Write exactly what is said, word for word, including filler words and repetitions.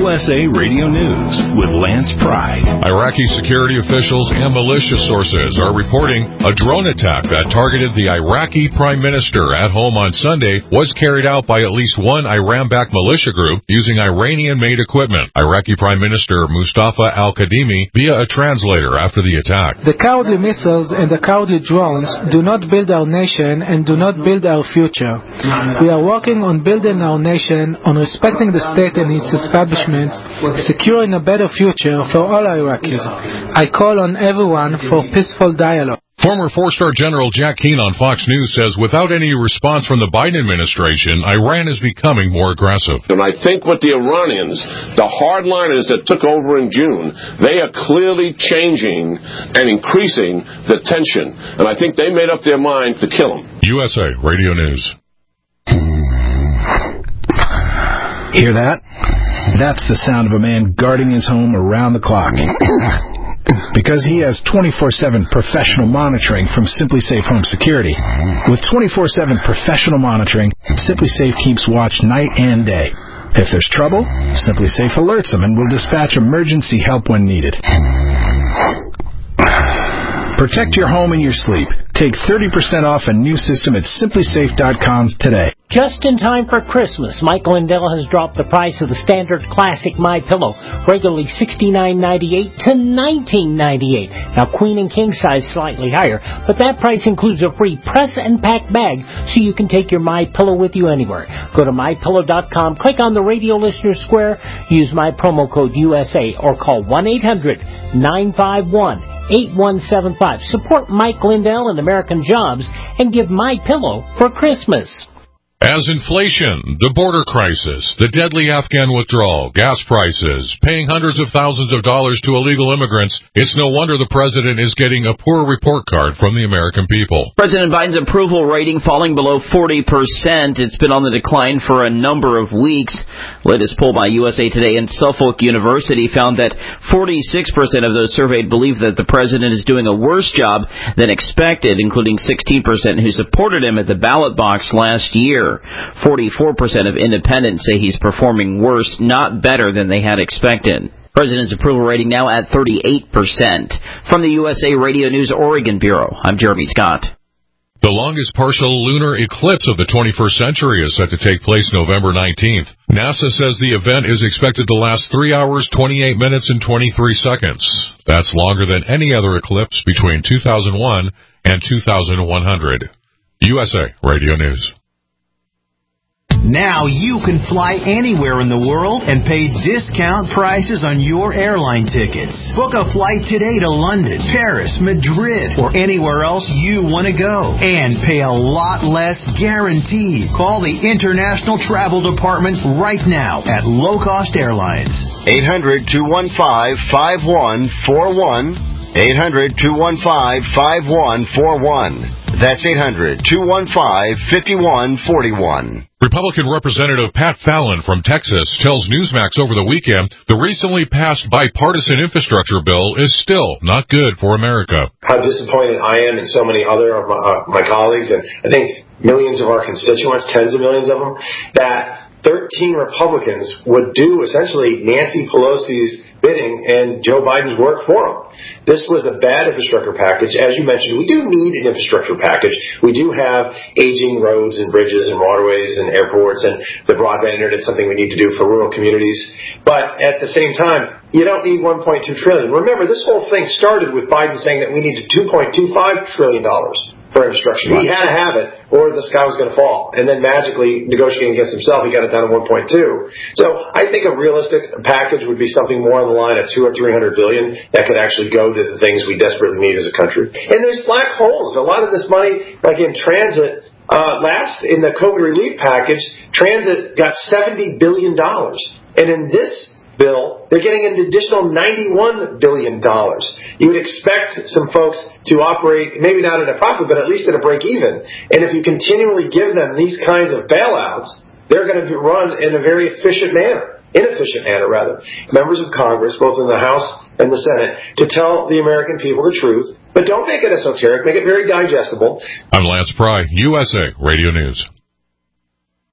U S A Radio News with Lance Pry. Iraqi security officials and militia sources are reporting a drone attack that targeted the Iraqi prime minister at home on Sunday was carried out by at least one Iran-backed militia group using Iranian-made equipment. Iraqi Prime Minister Mustafa al-Kadhimi via a translator after the attack. The cowardly missiles and the cowardly drones do not build our nation and do not build our future. We are working on building our nation, on respecting the state and its establishments, securing a better future for all Iraqis. I call on everyone for peaceful dialogue. Former four-star General Jack Keane on Fox News says without any response from the Biden administration, Iran is becoming more aggressive. And I think what the Iranians, the hardliners that took over in June, they are clearly changing and increasing the tension. And I think they made up their mind to kill him. U S A Radio News. Hear that? That's the sound of a man guarding his home around the clock. Because he has twenty-four seven professional monitoring from SimpliSafe Home Security. With twenty-four seven professional monitoring, SimpliSafe keeps watch night and day. If there's trouble, SimpliSafe alerts them and will dispatch emergency help when needed. Protect your home and your sleep. Take thirty percent off a new system at Simply Safe dot com today. Just in time for Christmas, Mike Lindell has dropped the price of the standard classic MyPillow, regularly sixty-nine ninety-eight to nineteen ninety-eight. Now, queen and king size slightly higher, but that price includes a free press and pack bag, so you can take your MyPillow with you anywhere. Go to My Pillow dot com, click on the radio listener square, use my promo code U S A, or call one eight hundred nine five one eight one seven five. Support Mike Lindell and American Jobs and give MyPillow for Christmas. As inflation, the border crisis, the deadly Afghan withdrawal, gas prices, paying hundreds of thousands of dollars to illegal immigrants, it's no wonder the president is getting a poor report card from the American people. President Biden's approval rating falling below forty percent. It's been on the decline for a number of weeks. Latest poll by U S A Today and Suffolk University found that forty-six percent of those surveyed believe that the president is doing a worse job than expected, including sixteen percent who supported him at the ballot box last year. forty-four percent of independents say he's performing worse, not better than they had expected. President's approval rating now at thirty-eight percent. From the U S A Radio News Oregon Bureau, I'm Jeremy Scott. The longest partial lunar eclipse of the twenty-first century is set to take place November nineteenth. NASA says the event is expected to last three hours, twenty-eight minutes, and twenty-three seconds. That's longer than any other eclipse between two thousand one and two thousand one hundred. U S A Radio News. Now you can fly anywhere in the world and pay discount prices on your airline tickets. Book a flight today to London, Paris, Madrid, or anywhere else you want to go. And pay a lot less guaranteed. Call the International Travel Department right now at Low Cost Airlines. eight hundred two one five five one four one. eight hundred two one five five one four one. That's eight hundred two one five five one four one. Republican Representative Pat Fallon from Texas tells Newsmax over the weekend the recently passed bipartisan infrastructure bill is still not good for America. How disappointed I am and so many other of my, uh, my colleagues, and I think millions of our constituents, tens of millions of them, that thirteen Republicans would do essentially Nancy Pelosi's bidding and Joe Biden's work for them. This was a bad infrastructure package. As you mentioned, we do need an infrastructure package. We do have aging roads and bridges and waterways and airports, and the broadband internet is something we need to do for rural communities. But at the same time, you don't need one point two trillion dollars. Remember, this whole thing started with Biden saying that we needed two point two five trillion dollars. For infrastructure. He had to have it, or the sky was going to fall. And then magically, negotiating against himself, he got it down to one point two. So I think a realistic package would be something more on the line of two or three hundred billion that could actually go to the things we desperately need as a country. And there's black holes. A lot of this money, like in transit, uh, last in the COVID relief package, transit got seventy billion dollars, and in this bill, they're getting an additional ninety-one billion dollars. You would expect some folks to operate, maybe not at a profit, but at least at a break even. And if you continually give them these kinds of bailouts, they're going to be run in a very efficient manner, inefficient manner rather. Members of Congress, both in the House and the Senate, to tell the American people the truth, but don't make it esoteric, make it very digestible. I'm Lance Pry, U S A Radio News.